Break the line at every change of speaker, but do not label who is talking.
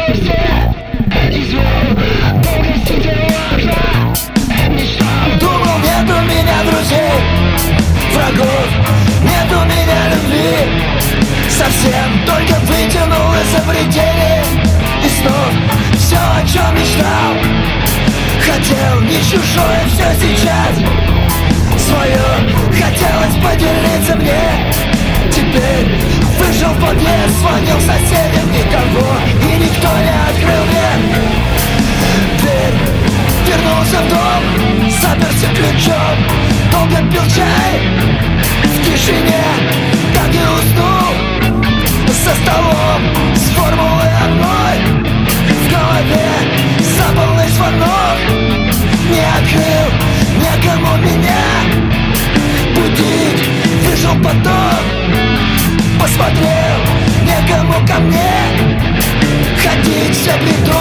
Думал, нет у меня друзей, врагов, нет у меня любви. Совсем только вытянул из-за пределы. И снова все, о чем мечтал, хотел не чужое, все сейчас свое. Хотелось поделиться мне. Теперь вышел в подъезд, звонил соседям, никого, и никто не открыл мне дверь. Вернулся в дом, заперся ключом, долго пил чай в тишине, так и уснул за столом с формулой одной в голове. Забылный звонок не открыл, некому меня будить. Вышел потом, посмотрел, некому ко мне ходить, все бредут.